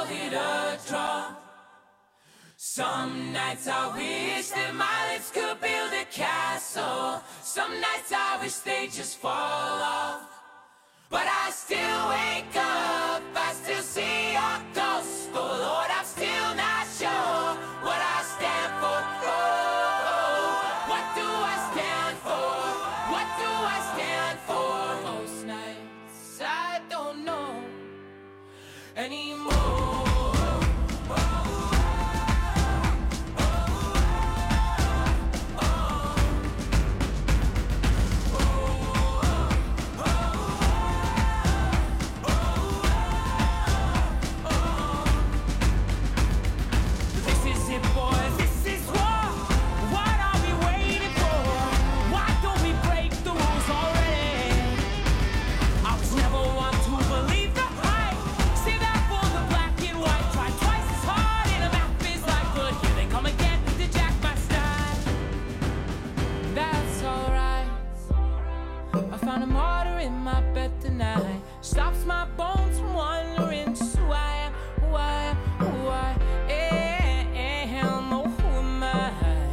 call it a draw. Some nights I wish that my lips could build a castle. Some nights I wish they just fall off. But I still wake up, I still see your ghost. Oh Lord, I'm still not sure what I stand for. Oh, what do I stand for? What do I stand for? Most nights I don't know anymore. Stops my bones from wandering just who I am, who I am, who I am. Oh, who am I?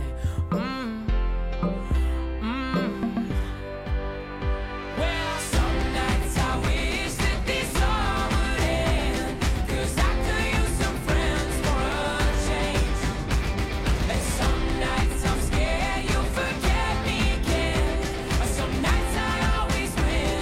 Well, some nights I wish that this all would end, 'cause I could use some friends for a change. And some nights I'm scared you'll forget me again. Some nights I always win.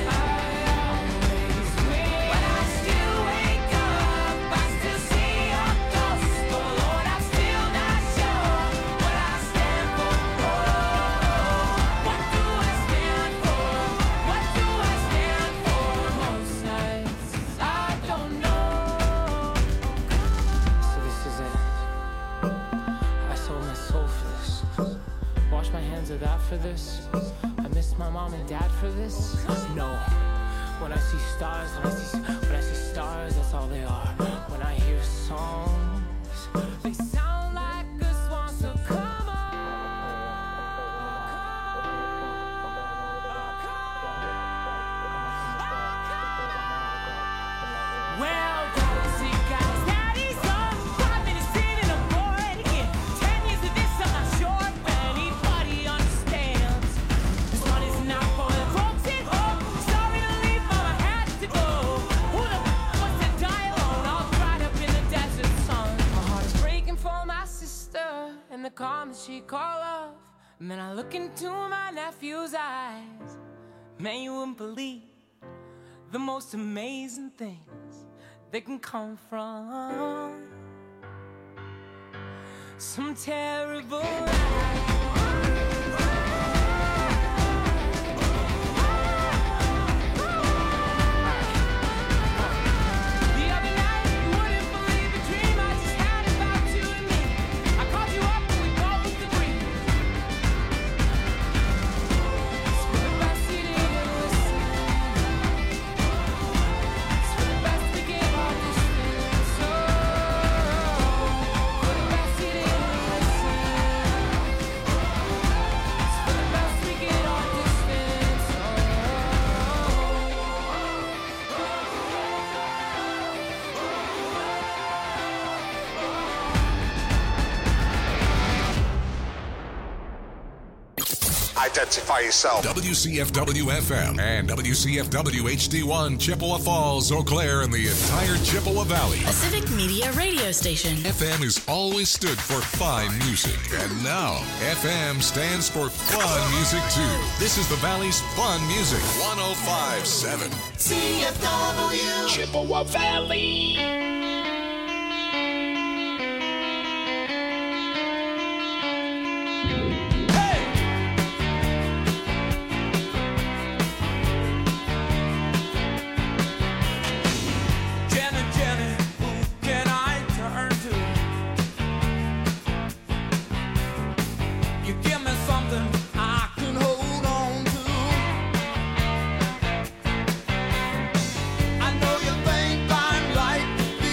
For this, I miss my mom and dad for this. No, when I see stars, when I see stars, that's all they are. When I hear songs, they sound like a swan. So come on, well, see guys, daddy's on 5 minutes in and I'm bored again. 10 years of this, I'm not sure if anybody understands. This one is not for the folks at home. Sorry to leave, mama had to go. Who the wants to die alone, all dried up in the desert sun? My heart is breaking for my sister and the calm that she called off. And then I look into my nephew's eyes. Man, you wouldn't believe the most amazing things that can come from some terrible life. Identify yourself. WCFW-FM and WCFW-HD1, Chippewa Falls, Eau Claire, and the entire Chippewa Valley. A civic media radio station. FM has always stood for fine music. And now, FM stands for fun music, too. This is the Valley's fun music. 105.7. CFW. Chippewa Valley. I know you think I'm right.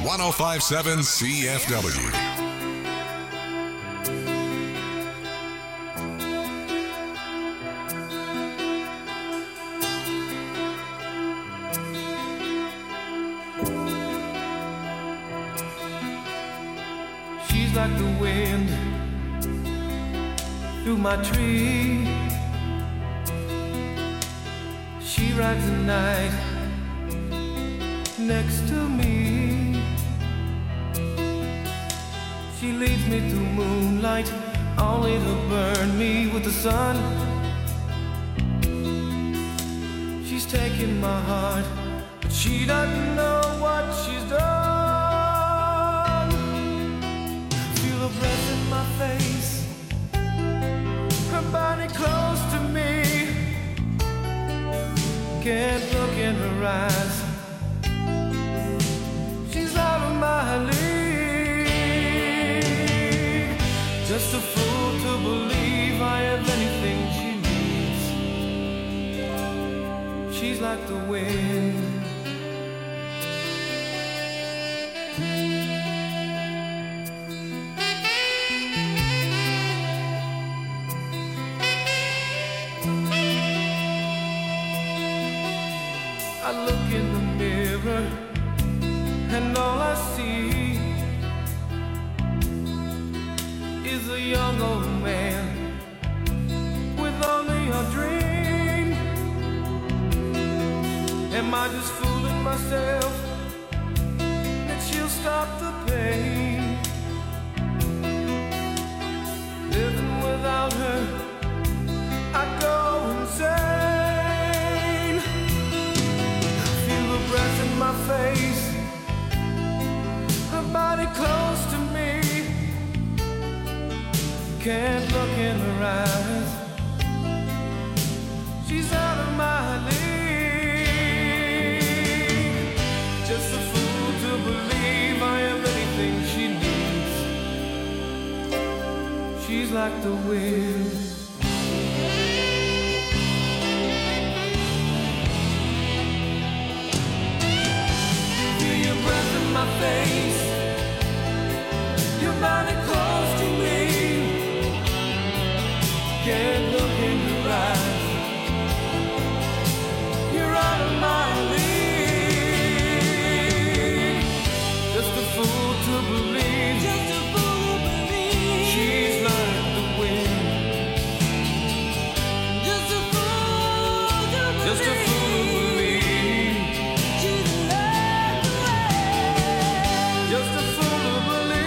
1057 CFW. She's like the wind through my tree. She rides the night next to me. She leads me through moonlight, only to burn me with the sun. She's taking my heart, but she doesn't know what she's done. Feel her breath in my face, her body close to me. Can't look in her eyes, she's out of my league. Just a fool to believe I have anything she needs. She's like the wind. I look in the mirror and all I see is a young old man with only a dream. Am I just fooling myself that she'll stop the pain? Living without her, I go insane. Feel her breath in my face, her body close to me. Can't look in her eyes, she's out of my league. Just a fool to believe I am anything she needs. She's like the wind. Feel your breath in my face, your body close to me. Can't look in your eyes, you're out of my league. Just a fool to believe, just a fool to believe. She's like the wind. Just a fool to believe, just a fool to believe. She's like the wind. Just a fool to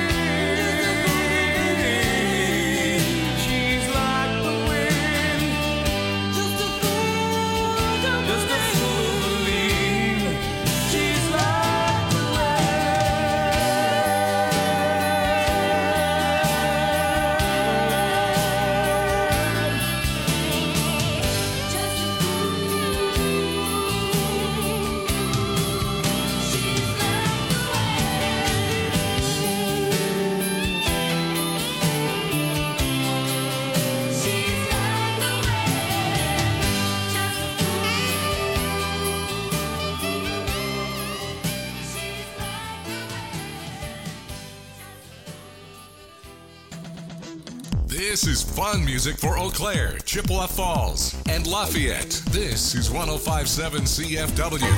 believe. She's like the wind. Just a fool to believe. She's like the This is fun music for Eau Claire, Chippewa Falls, and Lafayette. This is 1057 CFW.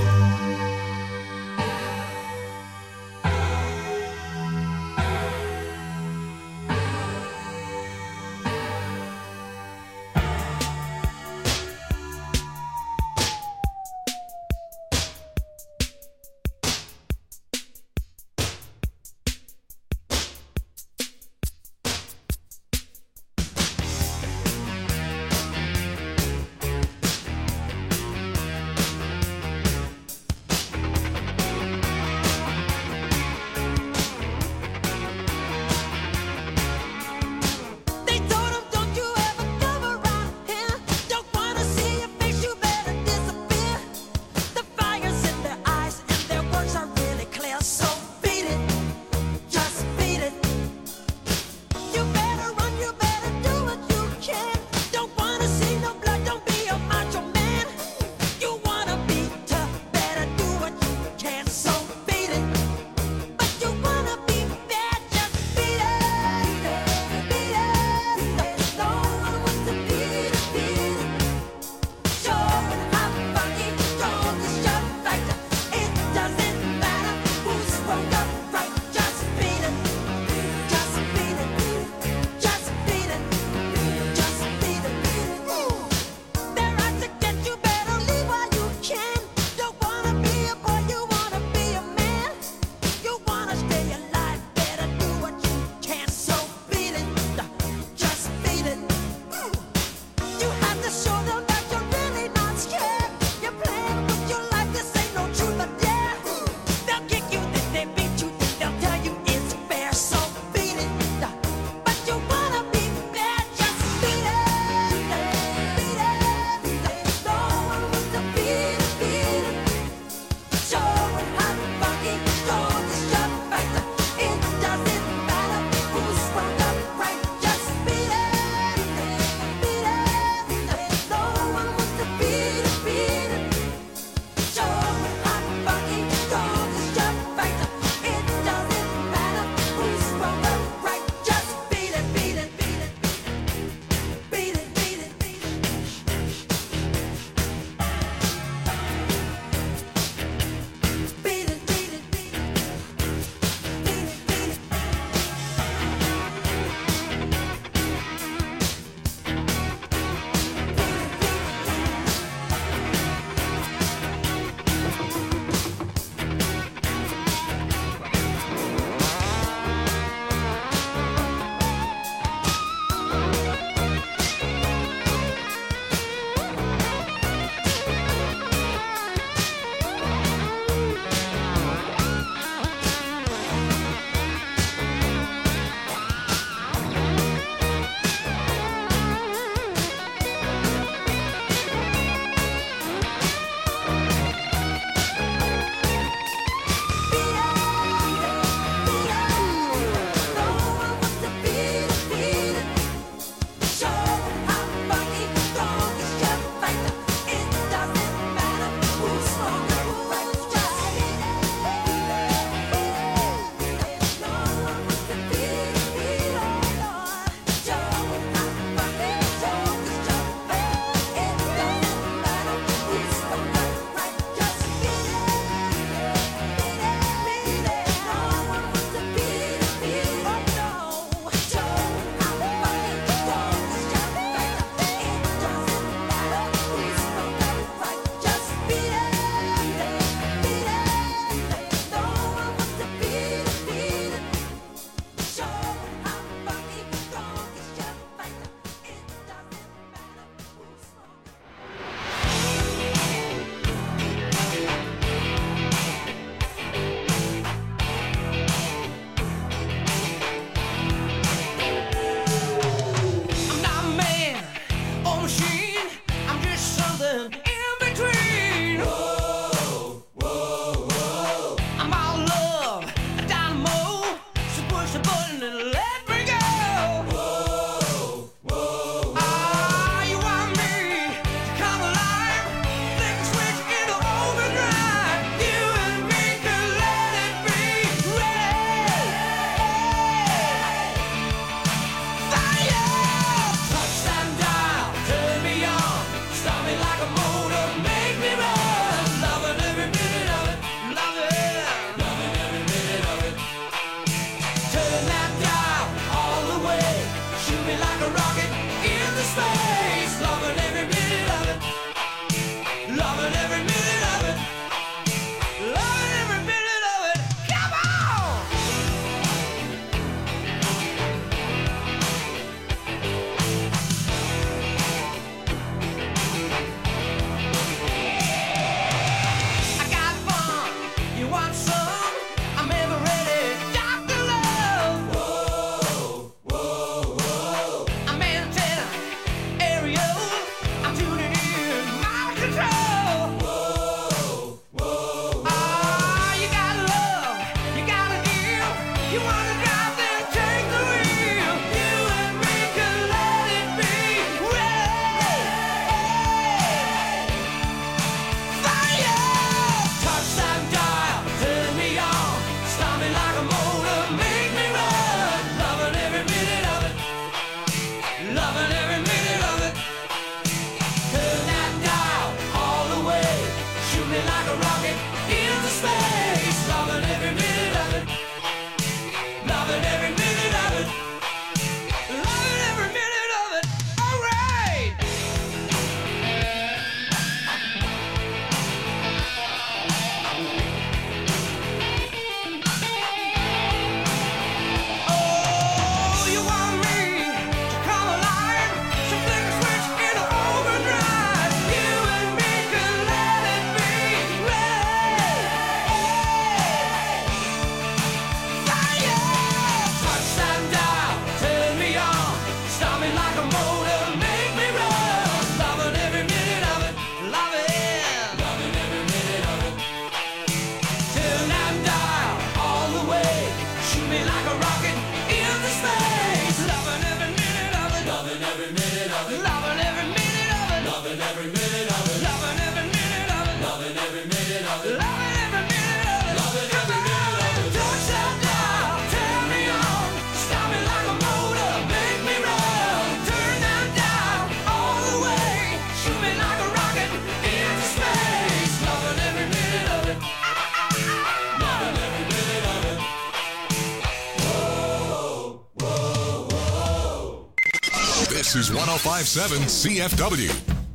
This is 105.7 CFW.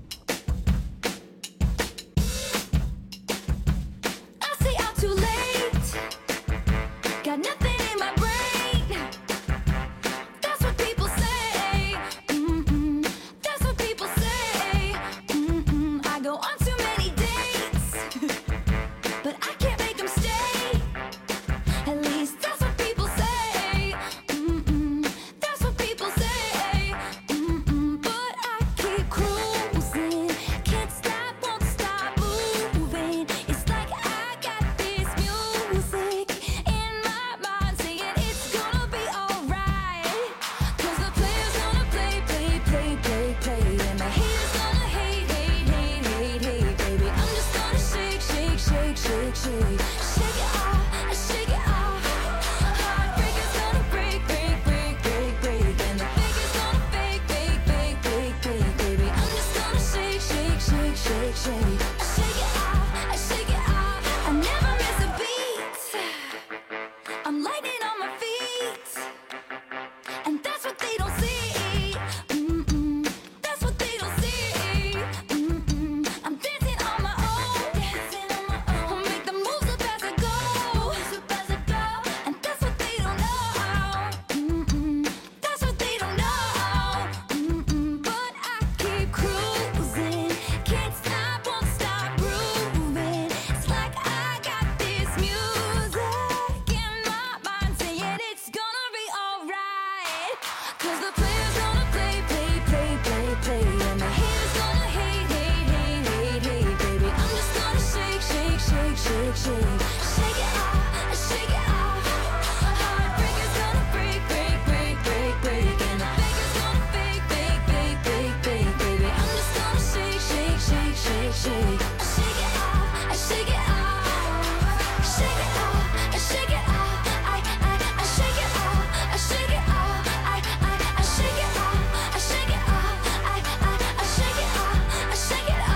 I stay out too late. Got nothing in my brain. That's what people say. That's what people say. I go on too many dates, but I can't make them stay. At least that's what people say. That's what people say. But I keep cruising. Can't stop, won't stop moving. It's like I got this music in my mind saying it's gonna be alright. 'Cause the player's gonna play, play, play, play, play. And the haters gonna hate, hate, hate, hate, hate, baby. I'm just gonna shake, shake, shake, shake, shake. Shake it off, shake it off. Heartbreaker's gonna break, break, break, break, break. And the faker's gonna fake, fake, fake, fake, fake, baby. I'm just gonna shake, shake, shake, shake, shake. Shake it off, shake it off. I never miss a beat. I'm lightning on my feet. And that's what they don't see. That's what they don't see. I'm dancing on my own. Dancing on my own. I'll make the moves up as I go. And that's what they don't know. That's what they don't know. But I keep cruising. Can't stop, won't stop grooving. It's like I got this music in my mind saying it's gonna be alright. 'Cause the player's gonna play, play, play, play, play. And the haters gonna hate, hate, hate, hate, hate, baby. I'm just gonna shake, shake, shake, shake, shake. Shake it off, shake it off. Heartbreaker's gonna break, break, break, break, break. And the faker's gonna fake, fake, fake, fake, fake, baby. I'm just gonna shake, shake, shake, shake, shake. Shake it off, shake it off. Shake it off, shake it off. I shake it off, shake it off. I shake it off, shake it off. I shake it off, shake it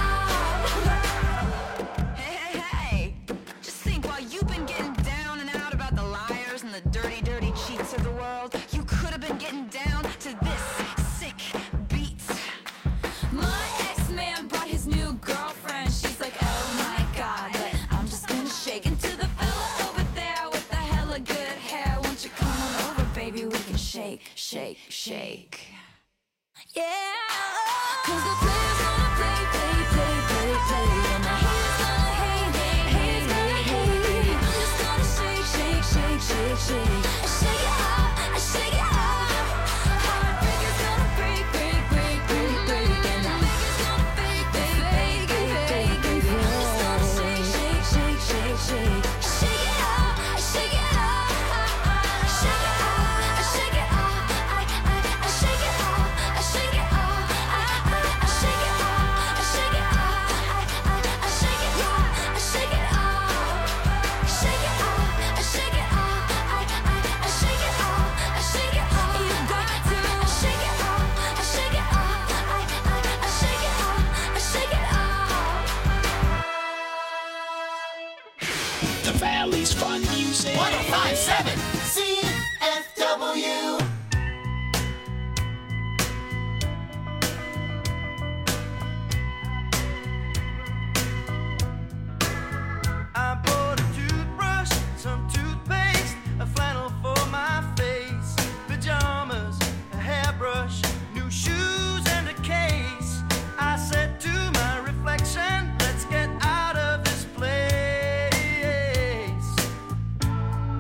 off. Hey, hey, hey! Just think, while you've been getting down and out about the liars and the dirty, dirty cheats of the world, you could have been getting down to this sick beat. My ex-man brought his new girlfriend. She's like, oh my god, but I'm just gonna shake into the fella over there with the hella good hair. Won't you come on over, baby? We can shake, shake, shake. Yeah. 'Cause the player's gonna play, play, play, play, play. And the haters gonna hate, hate, hate, hate, hate, baby. I'm just gonna shake, shake, shake, shake, shake. Shake it off, shake it off. Heartbreaker's gonna break, break, break, break, break. And the faker's gonna fake, fake, fake, fake, fake, baby. I'm just gonna shake, shake, shake, shake, shake. Shake it off, shake it off. Shake it off, shake it off. I shake it off, shake it off. I shake it off, shake it off. I shake it off, shake it off. Shake it off, shake it off. I shake it off, shake it off. You got to shake it off, shake it off. I shake it off, shake it off. The Valley's fun music. 105.7 CFW. I bought a toothbrush, some toothpaste, a flannel for my face, pajamas, a hairbrush, new shoes and a case. I said to my reflection, let's get out of this place.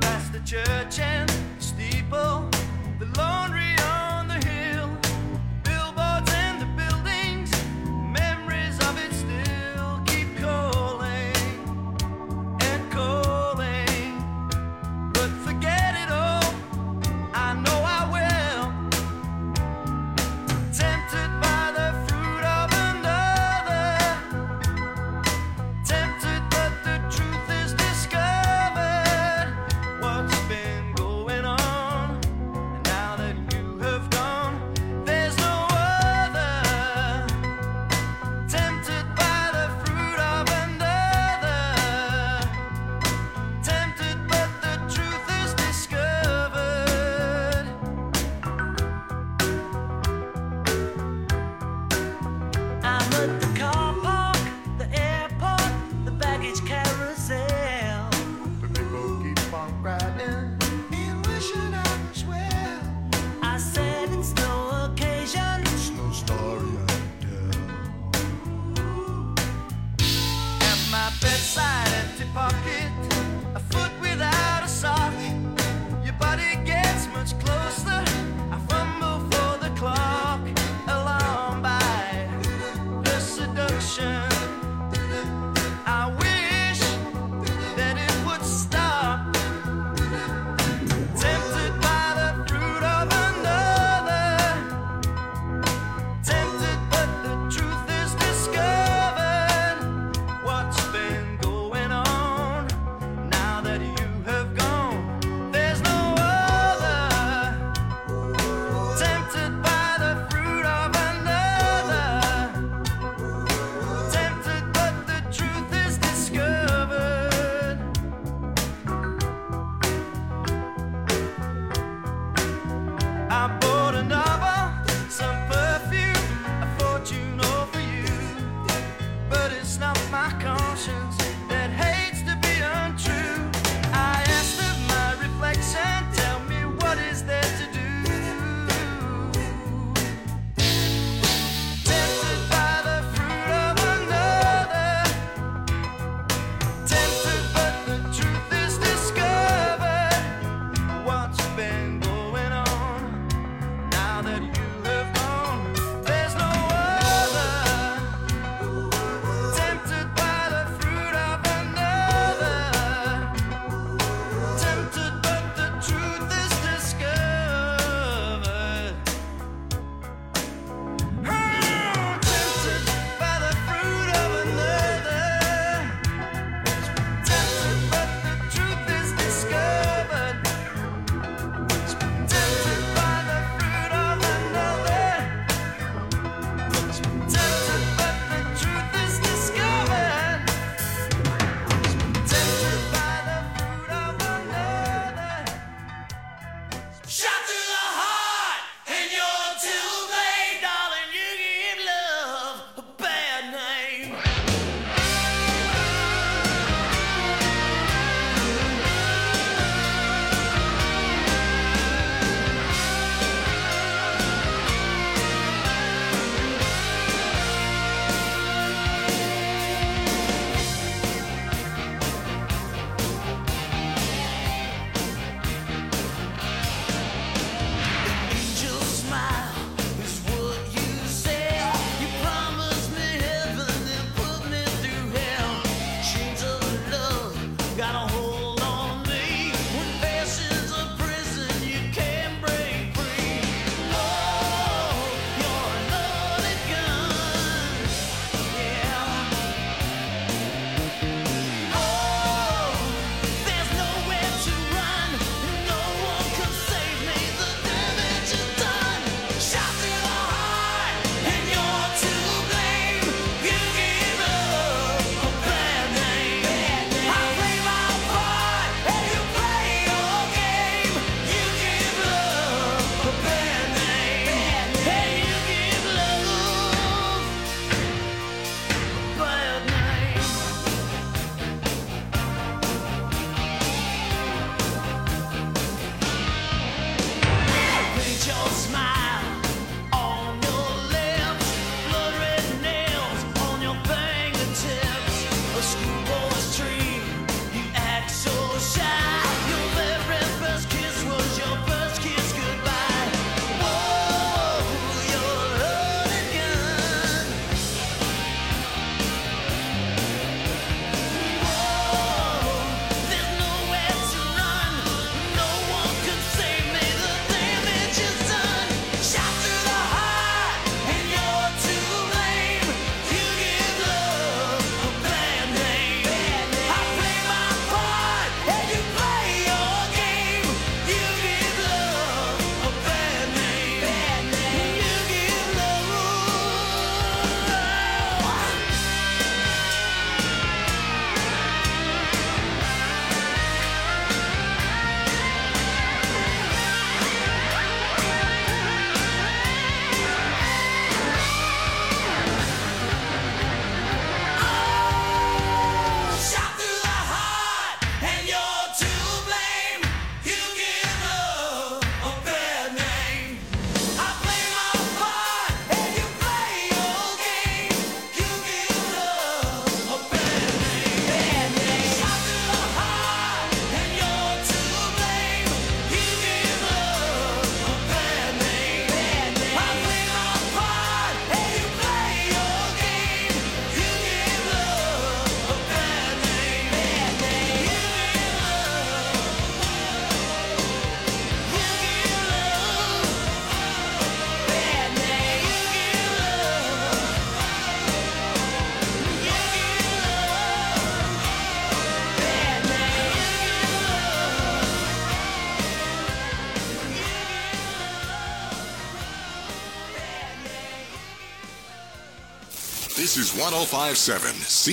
This is 105.7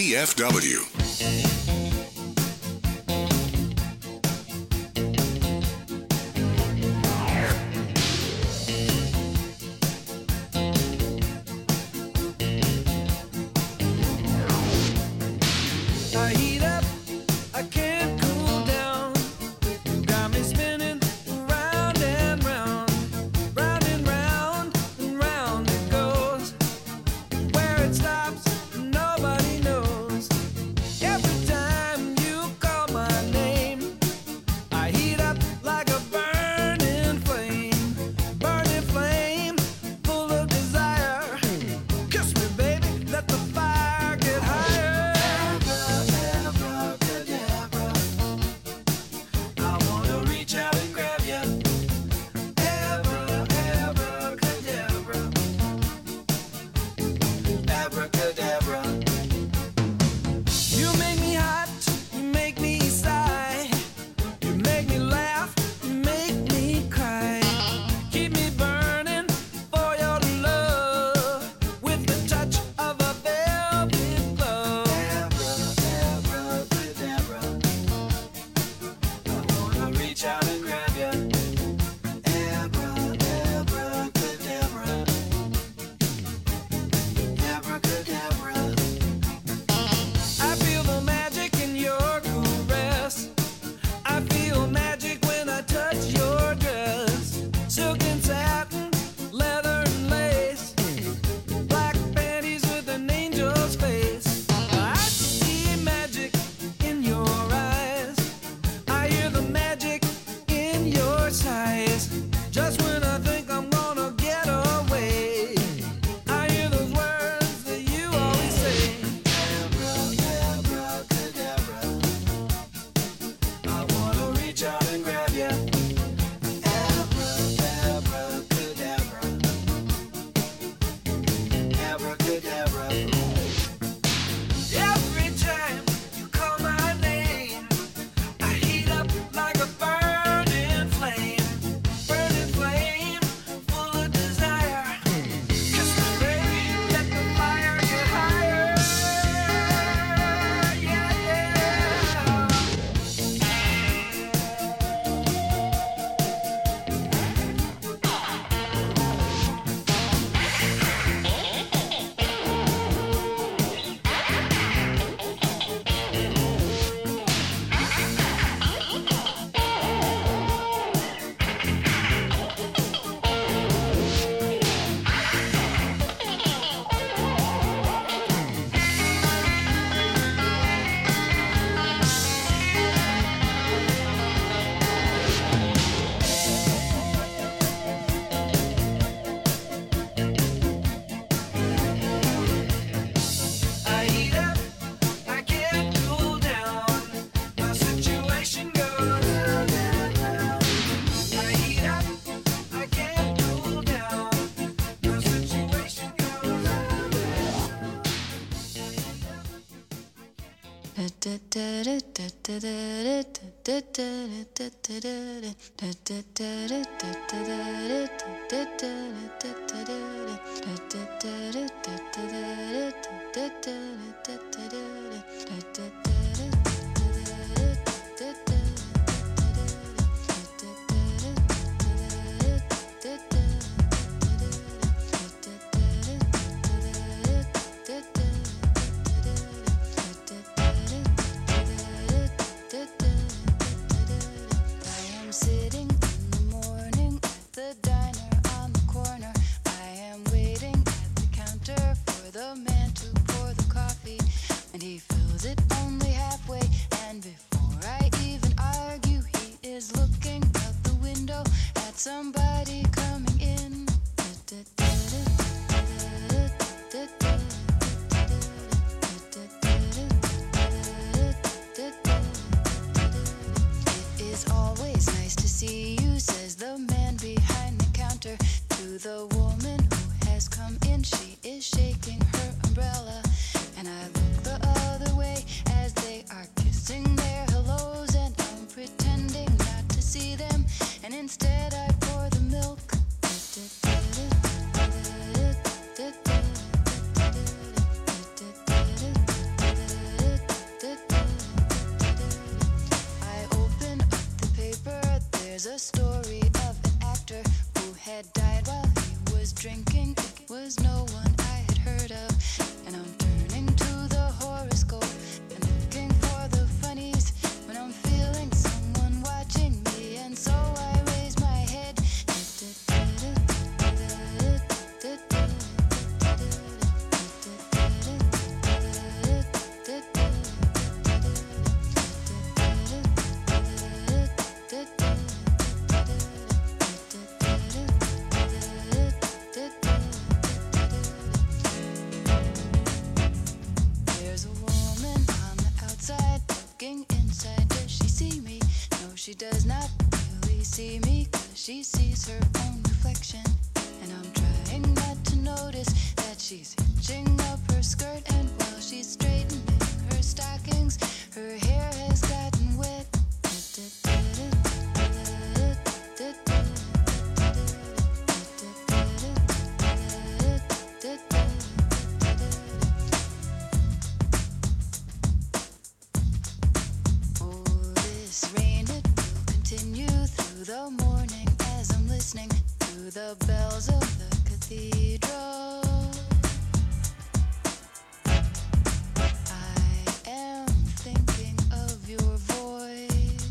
CFW. I heat up, I can't cool down. You got me spinning round and round, round and round and round it goes. Where it stops, nobody knows. Every time you call my name, I heat up like a burning flame, full of desire. Kiss me, baby, let the fire get higher. I wanna reach out and grab ya. Abracadabra. Abracadabra. You make me hot, you make me sigh. You make me laugh, you make me cry. Keep me burning for your love with the touch of a velvet glove. Abracadabra. I wanna reach out and grab ya. Abracadabra. Abracadabra. I feel the magic in your caress. I feel magic when I touch your dress. Silk and satin, leather and lace. Black panties with an angel's face. I see magic in your eyes. I hear the magic in your sighs. Just when I think I'm gonna get away, I hear those words that you always say. Abracadabra. I wanna reach out and grab ya. Abracadabra. Abracadabra. Every time you call my name, I heat up like a burning flame, full of desire. Kiss me, baby, let the fire get higher. Yeah, yeah. I heat up, I can't cool down. My situation goes round and round. I heat up, I can't cool down. My situation goes round I am sitting in the morning at the diner on the corner. I am waiting at the counter for the man to pour the coffee, and he fills it only she does not really see me, 'cause she sees her own reflection. And I'm trying not to notice that she's hitching up her skirt, and while she's straightening her stockings, her hair has gotten wet. Oh, this rain, it will continue through the morning as I'm listening to the bells of the cathedral. I am thinking of your voice.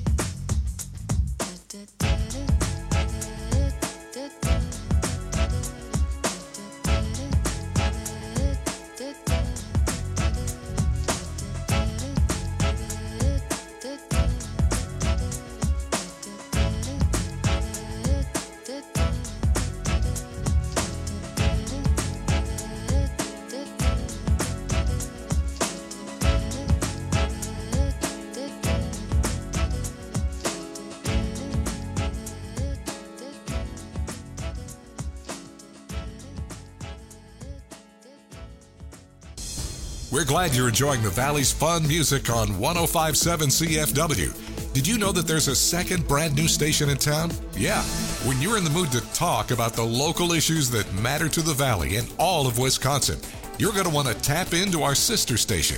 We're glad you're enjoying the Valley's fun music on 105.7 CFW. Did you know that there's a second brand new station in town? Yeah, when you're in the mood to talk about the local issues that matter to the Valley and all of Wisconsin, you're going to want to tap into our sister station,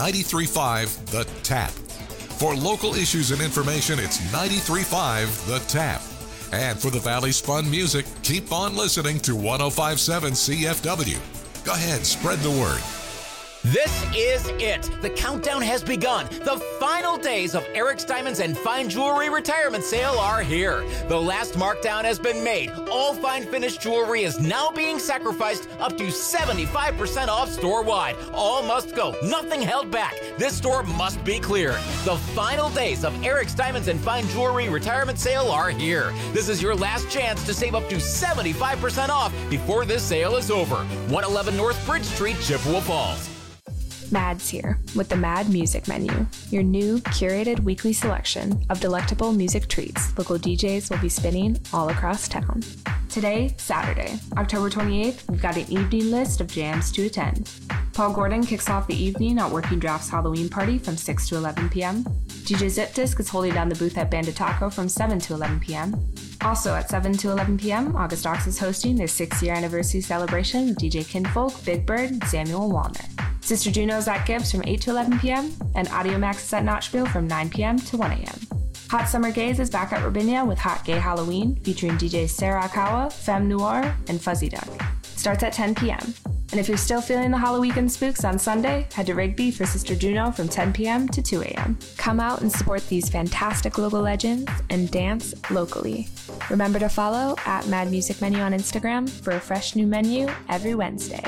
93.5 The Tap. For local issues and information, it's 93.5 The Tap. And for the Valley's fun music, keep on listening to 105.7 CFW. Go ahead, spread the word. This is it. The countdown has begun. The final days of Eric's Diamonds and Fine Jewelry retirement sale are here. The last markdown has been made. All fine finished jewelry is now being sacrificed up to 75% off store-wide. All must go. Nothing held back. This store must be cleared. The final days of Eric's Diamonds and Fine Jewelry retirement sale are here. This is your last chance to save up to 75% off before this sale is over. 111 North Bridge Street, Chippewa Falls. Mad's here with the Mad Music Menu, your new curated weekly selection of delectable music treats local DJs will be spinning all across town. Today, Saturday, October 28th, we've got an evening list of jams to attend. Paul Gordon kicks off the evening at Working Draft's Halloween party from 6 to 11 p.m. DJ Zip Disc is holding down the booth at Bandit Taco from 7 to 11 p.m. Also at 7 to 11 p.m., August Ox is hosting their 6th-year anniversary celebration with DJ Kinfolk, Big Bird, and Samuel Walner. Sister Juno's at Gibbs from 8 to 11 p.m., and Audio Max is at Notchville from 9 p.m. to 1 a.m. Hot Summer Gaze is back at Rabinia with Hot Gay Halloween, featuring DJs Sarah Akawa, Femme Noir, and Fuzzy Duck. Starts at 10 p.m. And if you're still feeling the Halloween spooks on Sunday, head to Rigby for Sister Juno from 10 p.m. to 2 a.m. Come out and support these fantastic local legends and dance locally. Remember to follow at Mad Music Menu on Instagram for a fresh new menu every Wednesday.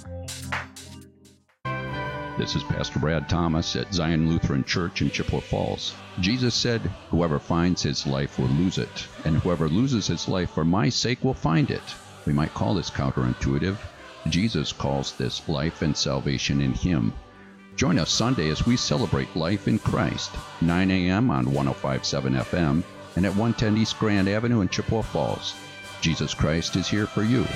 This is Pastor Brad Thomas at Zion Lutheran Church in Chippewa Falls. Jesus said, "Whoever finds his life will lose it, and whoever loses his life for my sake will find it." We might call this counterintuitive. Jesus calls this life and salvation in him. Join us Sunday as we celebrate life in Christ, 9 a.m. on 105.7 FM and at 110 East Grand Avenue in Chippewa Falls. Jesus Christ is here for you.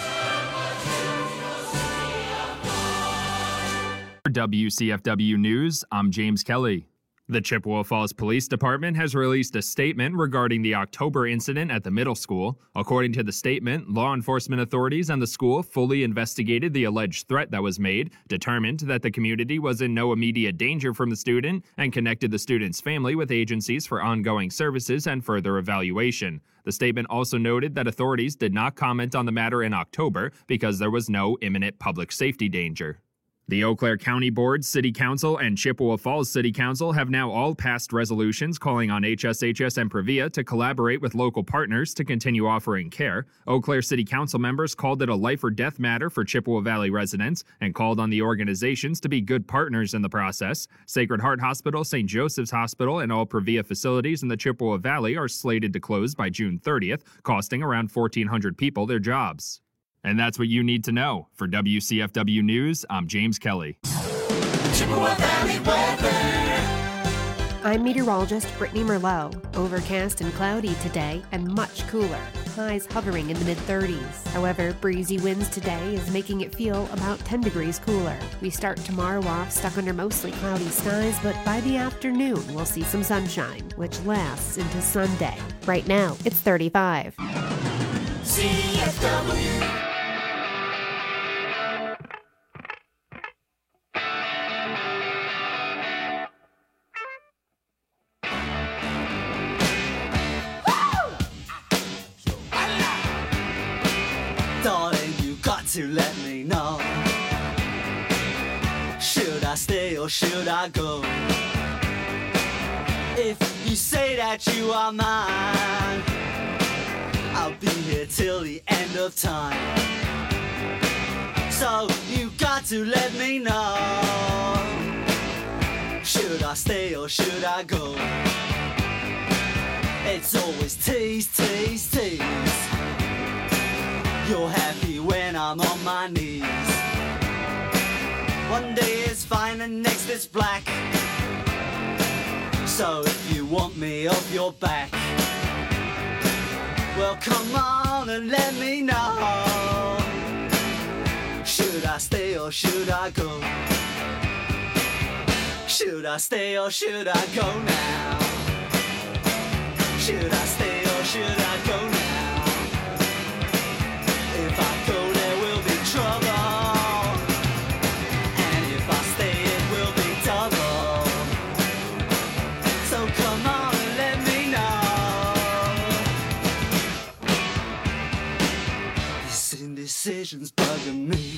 For WCFW News, I'm James Kelly. The Chippewa Falls Police Department has released a statement regarding the October incident at the middle school. According to the statement, law enforcement authorities and the school fully investigated the alleged threat that was made, determined that the community was in no immediate danger from the student, and connected the student's family with agencies for ongoing services and further evaluation. The statement also noted that authorities did not comment on the matter in October because there was no imminent public safety danger. The Eau Claire County Board, City Council, and Chippewa Falls City Council have now all passed resolutions calling on HSHS and Previa to collaborate with local partners to continue offering care. Eau Claire City Council members called it a life or death matter for Chippewa Valley residents and called on the organizations to be good partners in the process. Sacred Heart Hospital, St. Joseph's Hospital, and all Previa facilities in the Chippewa Valley are slated to close by June 30th, costing around 1,400 people their jobs. And that's what you need to know. For WCFW News, I'm James Kelly. Chippewa Valley weather. I'm meteorologist Brittany Merlot. Overcast and cloudy today and much cooler. Highs hovering in the mid-30s. However, breezy winds today is making it feel about 10 degrees cooler. We start tomorrow off stuck under mostly cloudy skies, but by the afternoon we'll see some sunshine, which lasts into Sunday. Right now, it's 35. CFW. Darling, you got to let me know. Should I stay or should I go? If you say that you are mine, I'll be here till the end of time. So you got to let me know. Should I stay or should I go? It's always tease, tease, tease. You're happy when I'm on my knees. One day it's fine and next it's black. So if you want me off your back, well come on and let me know. Should I stay or should I go? Should I stay or should I go now? Should I stay or should I go now? If I go, there will be trouble. And if I stay, it will be double. So come on and let me know. This indecision's bugging me.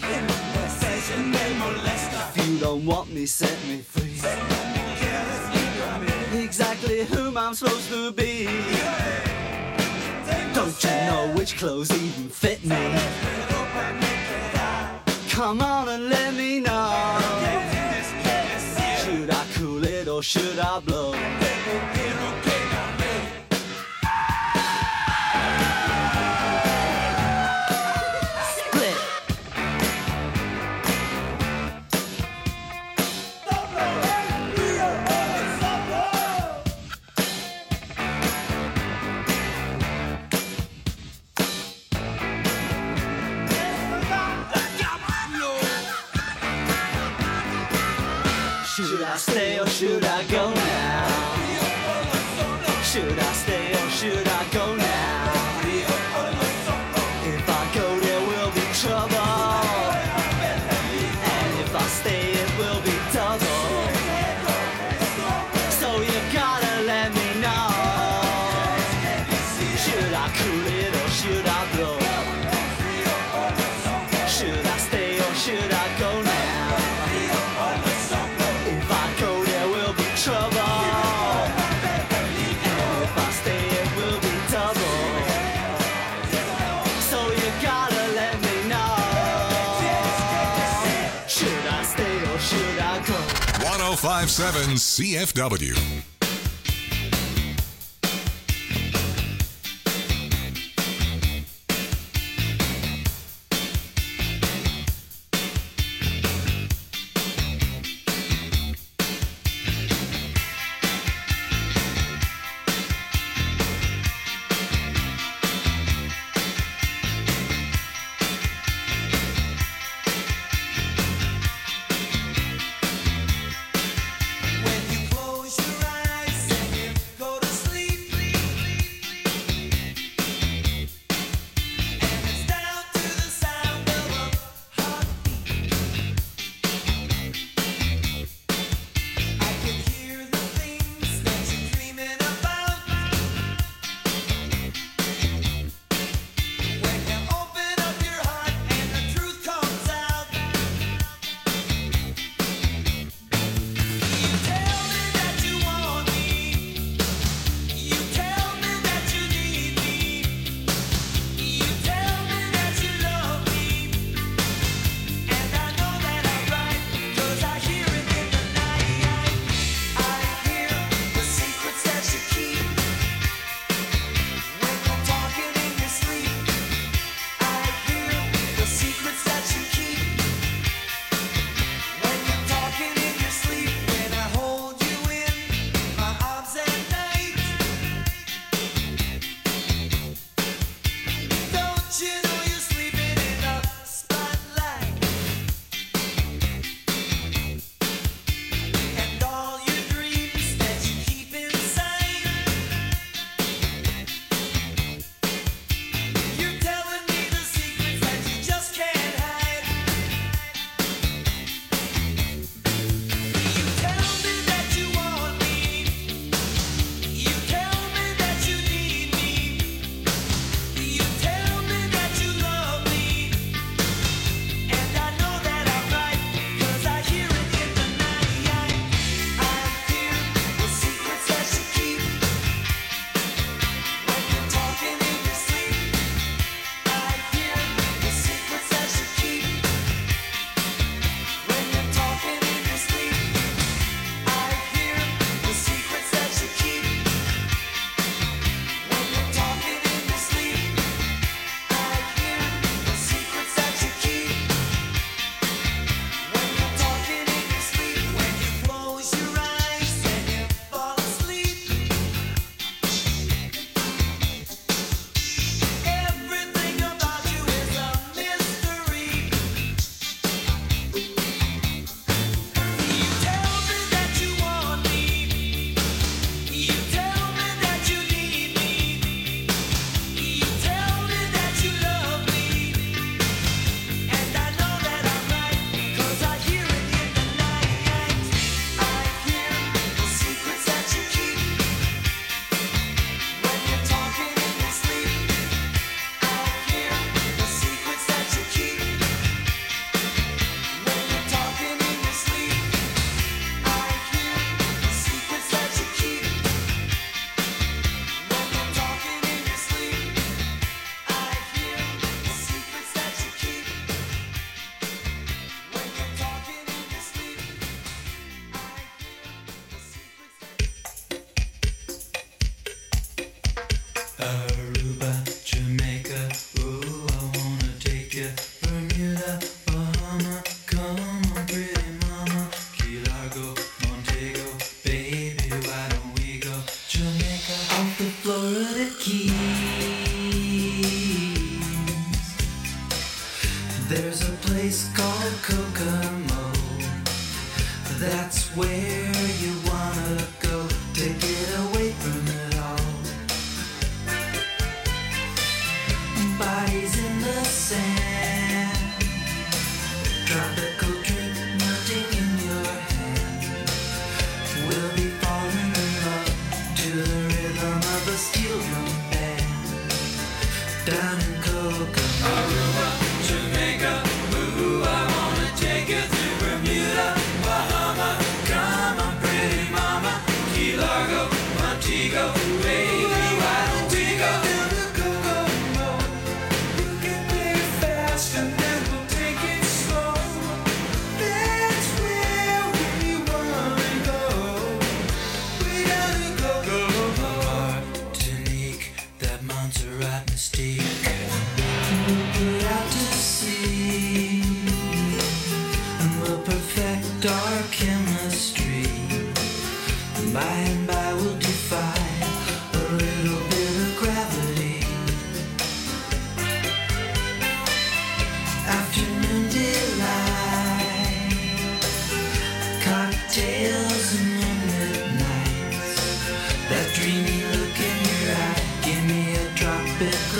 If you don't want me, set me free. Exactly whom I'm supposed to be. Don't you know which clothes even fit me? Come on and let me know. Should I cool it or should I blow? Split. Should I stay or should I go now? Should I stay or should I go now? If I go, there will be trouble. And if I stay, it will be double. So you gotta let me know. Should I cool it or should I blow? Should I stay or should I go now? So you gotta let me know. Should I stay or should I go? 1057 CFW. When you close your eyes Aruba, Jamaica, ooh, I wanna take you. Bermuda, Bahama, come on, pretty mama. Key Largo, Montego, baby, why don't we go? Jamaica, off the Florida Keys. There's a place called Kokomo. That's where you wanna go to get away from it all. Bodies in the sand, tropical drink melting in your hand. We'll be falling in love to the rhythm of a steel drum band. Down in Kokomo, Aruba, Jamaica, ooh, I wanna take you to Bermuda, Bahama, come on, pretty mama. Key Largo, Montego, baby, why don't we go? We'll get there fast and then we'll take it slow. That's where we wanna go. We gotta go. Martinique, that Montserrat mystique. We'll put out to sea and we'll perfect our chemistry. By and by we'll defy a little bit of gravity. Afternoon delight, cocktails and moonlit nights. That dreamy look in your eye, give me a tropical